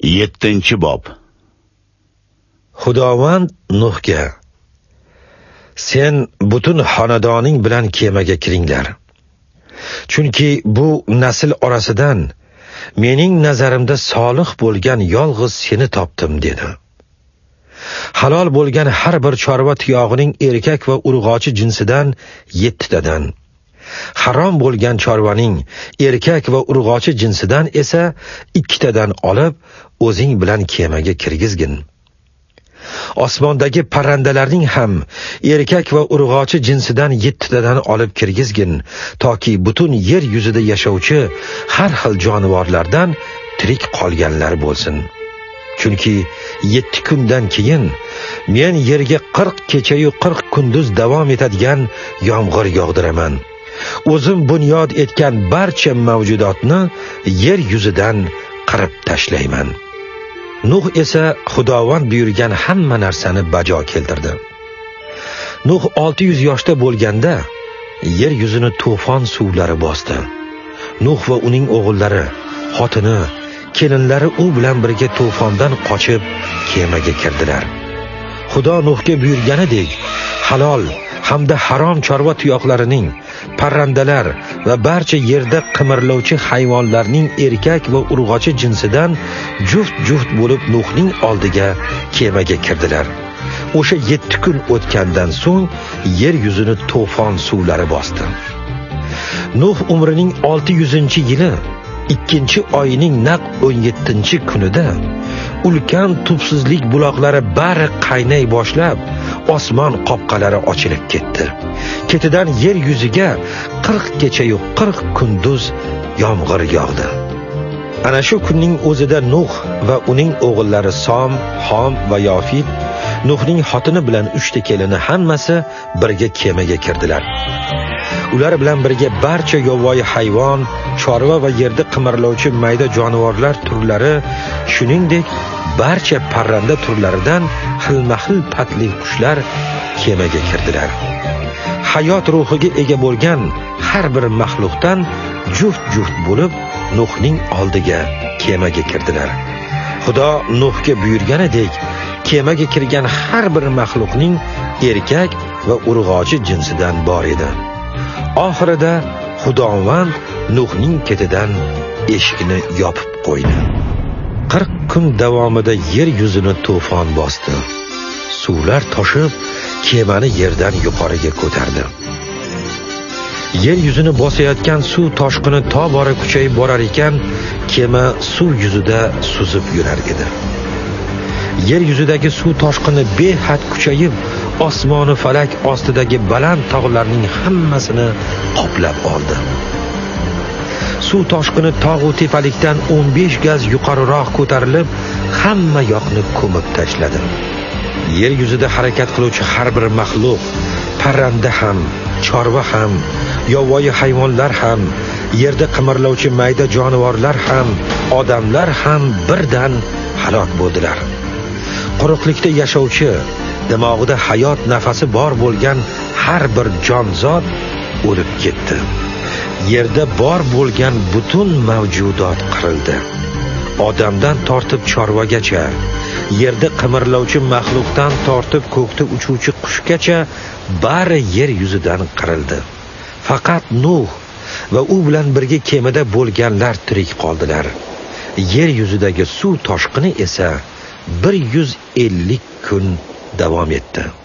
7-bob. Xudovand Nuhga: sen butun xonadoning bilan kemaga kiringlar. Chunki bu nasl orasidan mening nazarimda solih bo'lgan yolg'iz seni topdim dedi. Halol bo'lgan har bir chorva tuyog'ining erkak va urg'ochi jinsidan 7 tadan, harom bo'lgan chorvaning erkak va urg'ochi jinsidan esa 2 tadan olib o'zing bilan kemaga kirgizgin. Osmondagi parrandalarning ham erkak va urg'ochi jinsidan 7 tadan olib kirgizgin, toki butun yer yuzida yashovchi har xil jonivorlardan tirik qolganlar bo'lsin. Chunki 7 kundan keyin men yerga 40 kecha-yu 40 kunduz davom etadigan yomg'ir yog'diraman. O'zim bunyod etgan barcha mavjudotni yer yuzidan qirib tashlayman. Nuh esa Xudovand buyurgan hamma narsani bajo keltirdi. Nuh 600 yoshda bo'lganda yer yuzini to'fon suvlari bosdi. Nuh va uning o'g'illari, xotini, kelinlari u bilan birga to'fondan qochib kemaga kirdilar. Xudo Nuhga buyurganidek halol hamda harom chorva tuyoqlarining, parrandalar va barcha yerda qimirlovchi hayvonlarning erkak va urg'ochi jinsidan juft bo'lib Nuhning oldiga kemaga kirdilar. O'sha 7 kun o'tgandan so'ng yer yuzini to'fon suvlari bosdi. Nuh umrining 600-yili 2-oyning naq 17-kunida ulkan tubsizlik buloqlari bari qaynay boshlab, osmon qopqalari ochilib ketdi. Ketidan yer yuziga 40 kecha-yu 40 kunduz yomg'ir yog'di. Ana shu kunning o'zida Nuh va uning o'g'illari Som, Xom va Yofit, Nuhning xotini bilan 3 ta kelini hammasi birga kemaga kirdilar. Ular bilan birga barcha yovvoyi hayvon, chorva va yerda qimirlovchi mayda jonivorlar turlari, shuningdek barcha parranda turlaridan xilma-xil patli qushlar kemaga kirdilar. Hayot ruhiga ega bo'lgan har bir maxluqdan juft bo'lib Nuhning oldiga kemaga kirdilar. Xudo Nuhga buyurganidek kemaga kirgan har bir maxluqning erkak va urg'ochi jinsidan bor edi. Oxirida Xudovand Nuhning ketidan eshikni yopib qo'ydi. 40 kun davomida yer yuzini to'fon bosdi. Suvlar toshib, kemani yerdan yuqoriga ko'tardi. Yer yuzini bosayotgan suv toshqini tobora kuchayib borar ekan, kema suv yuzida suzib yurar edi. Yer yuzidagi suv toshqini behad kuchayib, osmoni falak ostidagi baland tog'larning hammasini qoplab oldi. Suv toshqini tog'u tepalikdan 15 gaz yuqoriroq ko'tarilib, hamma yoqni ko'mib tashladi. Yer yuzida harakat qiluvchi har bir maxluq, parranda ham, chorva ham, yovvoyi hayvonlar ham, yerda qimirlovchi mayda jonivorlar ham, odamlar ham birdan halok bo'ldilar. Quruqlikda yashovchi, dimog'ida hayot nafasi bor bo'lgan har bir jonzot o'lib ketdi. Yerda bor bo'lgan butun mavjudot qirildi. Odamdan tortib chorvagacha, yerda qimirlovchi maxluqdan tortib ko'kda uchuvchi qushgacha bari yer yuzidan qirildi. Faqat Nuh va u bilan birga kemada bo'lganlar tirik qoldilar. Yer yuzidagi suv toshqini esa 150 kun davom etdi.